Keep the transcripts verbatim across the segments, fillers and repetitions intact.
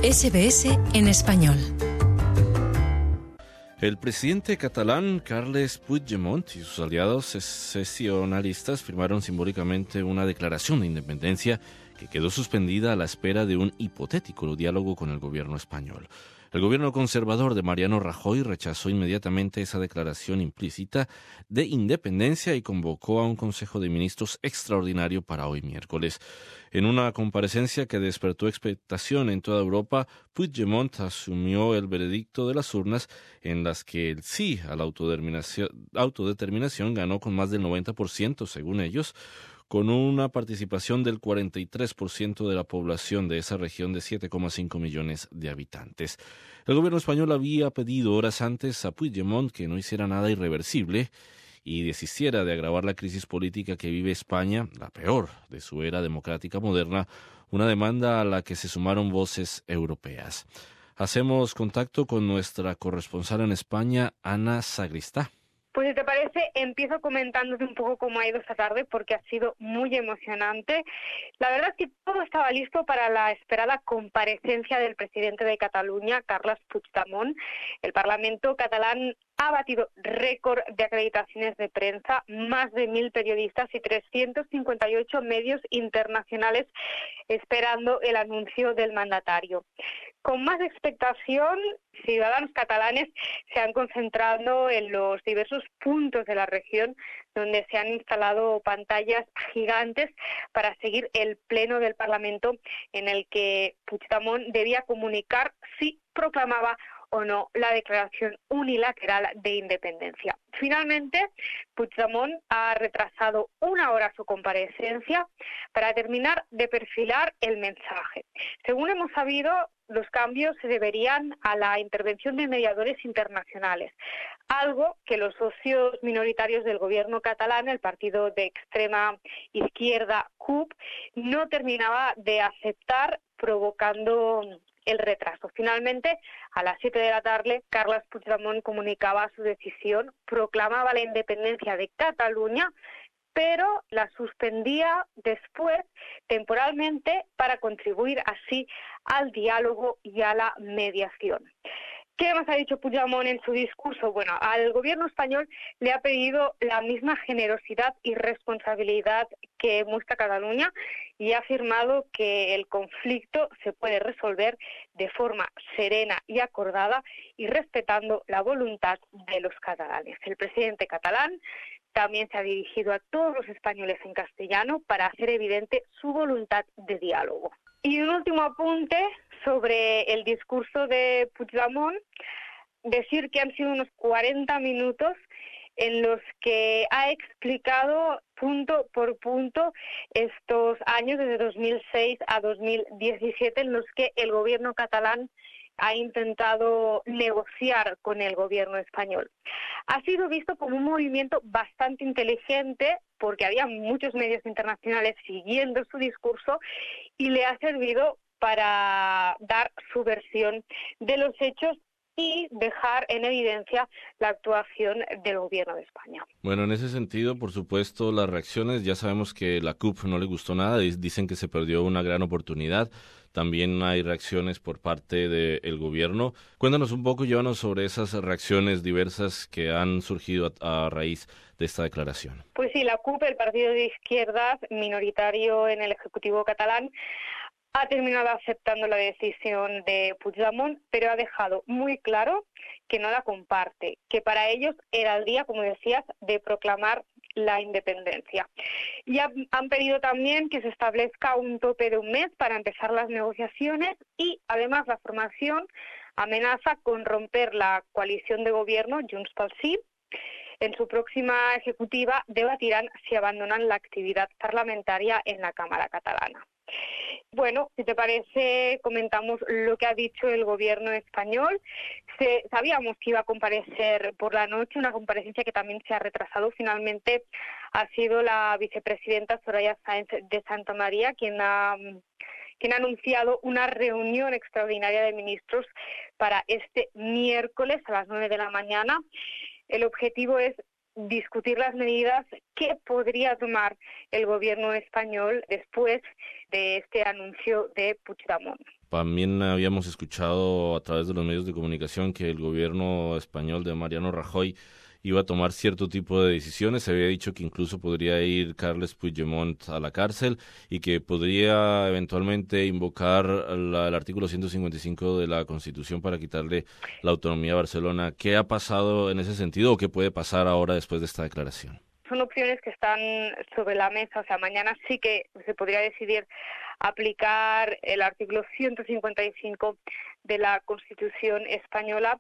S B S en español. El presidente catalán Carles Puigdemont y sus aliados secesionalistas firmaron simbólicamente una declaración de independencia que quedó suspendida a la espera de un hipotético diálogo con el gobierno español. El gobierno conservador de Mariano Rajoy rechazó inmediatamente esa declaración implícita de independencia y convocó a un Consejo de Ministros extraordinario para hoy miércoles. En una comparecencia que despertó expectación en toda Europa, Puigdemont asumió el veredicto de las urnas en las que el sí a la autodeterminación, autodeterminación ganó con más del noventa por ciento, según ellos, con una participación del cuarenta y tres por ciento de la población de esa región de siete coma cinco millones de habitantes. El gobierno español había pedido horas antes a Puigdemont que no hiciera nada irreversible y desistiera de agravar la crisis política que vive España, la peor de su era democrática moderna, una demanda a la que se sumaron voces europeas. Hacemos contacto con nuestra corresponsal en España, Ana Sagristá. Pues si te parece, empiezo comentándote un poco cómo ha ido esta tarde porque ha sido muy emocionante. La verdad es que todo estaba listo para la esperada comparecencia del presidente de Cataluña, Carles Puigdemont. El Parlamento catalán ha batido récord de acreditaciones de prensa, más de mil periodistas y trescientos cincuenta y ocho medios internacionales esperando el anuncio del mandatario. Con más expectación, ciudadanos catalanes se han concentrado en los diversos puntos de la región donde se han instalado pantallas gigantes para seguir el pleno del Parlamento en el que Puigdemont debía comunicar si proclamaba o no la declaración unilateral de independencia. Finalmente, Puigdemont ha retrasado una hora su comparecencia para terminar de perfilar el mensaje. Según hemos sabido, los cambios se deberían a la intervención de mediadores internacionales, algo que los socios minoritarios del gobierno catalán, el partido de extrema izquierda C U P, no terminaba de aceptar, provocando el retraso. Finalmente, a las siete de la tarde, Carles Puigdemont comunicaba su decisión, proclamaba la independencia de Cataluña, pero la suspendía después temporalmente para contribuir así al diálogo y a la mediación. ¿Qué más ha dicho Puigdemont en su discurso? Bueno, al gobierno español le ha pedido la misma generosidad y responsabilidad que muestra Cataluña y ha afirmado que el conflicto se puede resolver de forma serena y acordada y respetando la voluntad de los catalanes. El presidente catalán también se ha dirigido a todos los españoles en castellano para hacer evidente su voluntad de diálogo. Y un último apunte sobre el discurso de Puigdemont, decir que han sido unos cuarenta minutos en los que ha explicado punto por punto estos años desde dos mil seis a dos mil diecisiete en los que el gobierno catalán ha intentado negociar con el gobierno español. Ha sido visto como un movimiento bastante inteligente porque había muchos medios internacionales siguiendo su discurso y le ha servido para dar su versión de los hechos y dejar en evidencia la actuación del gobierno de España. Bueno, en ese sentido, por supuesto, las reacciones, ya sabemos que la C U P no le gustó nada, dicen que se perdió una gran oportunidad. También hay reacciones por parte del gobierno. Cuéntanos un poco, llévanos sobre esas reacciones diversas que han surgido a, a raíz de esta declaración. Pues sí, la C U P, el partido de izquierdas minoritario en el Ejecutivo catalán, ha terminado aceptando la decisión de Puigdemont, pero ha dejado muy claro que no la comparte, que para ellos era el día, como decías, de proclamar la independencia. Y han pedido también que se establezca un tope de un mes para empezar las negociaciones y, además, la formación amenaza con romper la coalición de gobierno Junts pel Sí. En su próxima ejecutiva debatirán si abandonan la actividad parlamentaria en la Cámara catalana. Bueno, si te parece, comentamos lo que ha dicho el gobierno español. Se, sabíamos que iba a comparecer por la noche, una comparecencia que también se ha retrasado. Finalmente ha sido la vicepresidenta Soraya Sáenz de Santamaría quien ha, quien ha anunciado una reunión extraordinaria de ministros para este miércoles a las nueve de la mañana. El objetivo es discutir las medidas que podría tomar el gobierno español después de este anuncio de Puigdemont. También habíamos escuchado a través de los medios de comunicación que el gobierno español de Mariano Rajoy iba a tomar cierto tipo de decisiones. Se había dicho que incluso podría ir Carles Puigdemont a la cárcel y que podría eventualmente invocar la, el artículo ciento cincuenta y cinco de la Constitución para quitarle la autonomía a Barcelona. ¿Qué ha pasado en ese sentido o qué puede pasar ahora después de esta declaración? Son opciones que están sobre la mesa. O sea, mañana sí que se podría decidir aplicar el artículo ciento cincuenta y cinco de la Constitución española,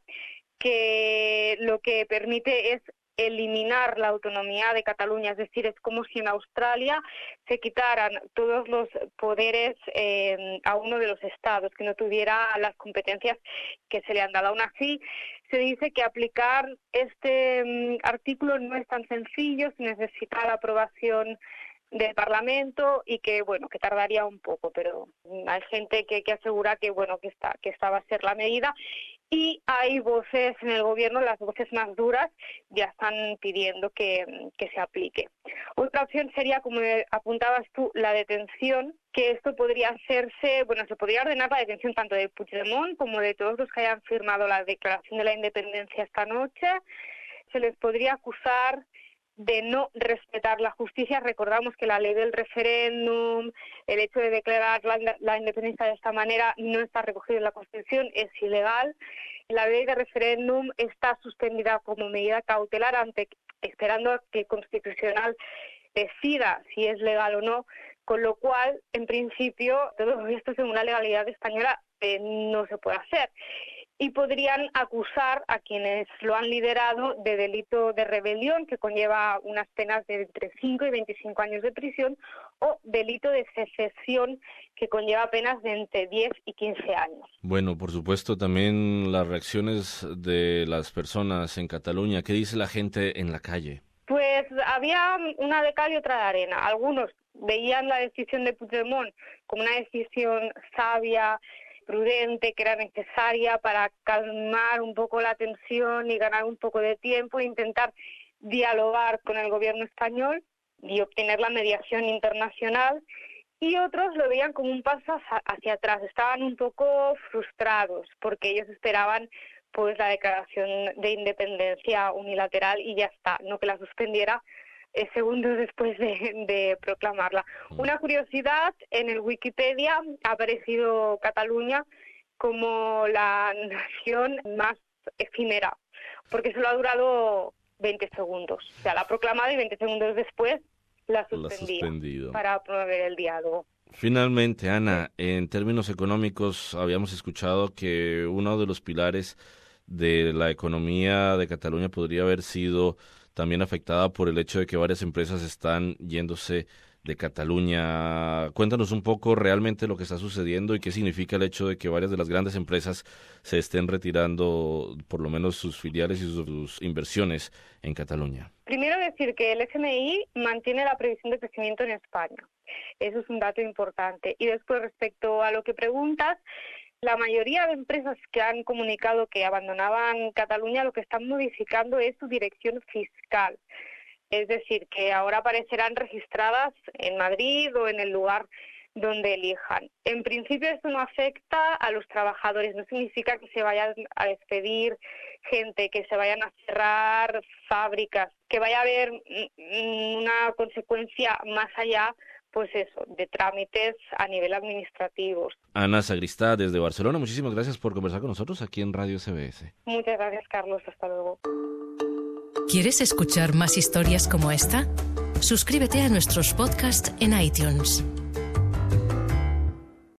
que lo que permite es eliminar la autonomía de Cataluña. Es decir, es como si en Australia se quitaran todos los poderes eh, a uno de los estados, que no tuviera las competencias que se le han dado. Aún así, se dice que aplicar este um, artículo no es tan sencillo, se necesita la aprobación del Parlamento y que bueno que tardaría un poco, pero hay gente que, que asegura que bueno que esta que esta va a ser la medida. Y hay voces en el gobierno, las voces más duras, ya están pidiendo que, que se aplique. Otra opción sería, como apuntabas tú, la detención, que esto podría hacerse, bueno, se podría ordenar la detención tanto de Puigdemont como de todos los que hayan firmado la Declaración de la Independencia esta noche. Se les podría acusar de no respetar la justicia. Recordamos que la ley del referéndum, el hecho de declarar la, la independencia de esta manera no está recogido en la Constitución, es ilegal. La ley de referéndum está suspendida como medida cautelar ante, esperando a que el Constitucional decida si es legal o no, con lo cual, en principio, todo esto según la legalidad española eh, no se puede hacer. Y podrían acusar a quienes lo han liderado de delito de rebelión, que conlleva unas penas de entre cinco y veinticinco años de prisión, o delito de secesión, que conlleva penas de entre diez y quince años. Bueno, por supuesto, también las reacciones de las personas en Cataluña. ¿Qué dice la gente en la calle? Pues había una de cal y otra de arena. Algunos veían la decisión de Puigdemont como una decisión sabia, prudente, que era necesaria para calmar un poco la tensión y ganar un poco de tiempo e intentar dialogar con el gobierno español y obtener la mediación internacional, y otros lo veían como un paso hacia atrás. Estaban un poco frustrados porque ellos esperaban pues la declaración de independencia unilateral y ya está, no que la suspendiera Eh, segundos después de, de proclamarla. Una curiosidad, en el Wikipedia ha aparecido Cataluña como la nación más efímera, porque solo ha durado veinte segundos. O sea, la ha proclamado y veinte segundos después la suspendía para promover el diálogo. Finalmente, Ana, en términos económicos, habíamos escuchado que uno de los pilares de la economía de Cataluña podría haber sido también afectada por el hecho de que varias empresas están yéndose de Cataluña. Cuéntanos un poco realmente lo que está sucediendo y qué significa el hecho de que varias de las grandes empresas se estén retirando, por lo menos sus filiales y sus inversiones en Cataluña. Primero decir que el F M I mantiene la previsión de crecimiento en España. Eso es un dato importante. Y después, respecto a lo que preguntas, la mayoría de empresas que han comunicado que abandonaban Cataluña lo que están modificando es su dirección fiscal. Es decir, que ahora aparecerán registradas en Madrid o en el lugar donde elijan. En principio esto no afecta a los trabajadores, no significa que se vayan a despedir gente, que se vayan a cerrar fábricas, que vaya a haber una consecuencia más allá, pues eso, de trámites a nivel administrativo. Ana Sagristá, desde Barcelona, muchísimas gracias por conversar con nosotros aquí en Radio S B S. Muchas gracias, Carlos. Hasta luego. ¿Quieres escuchar más historias como esta? Suscríbete a nuestros podcasts en iTunes.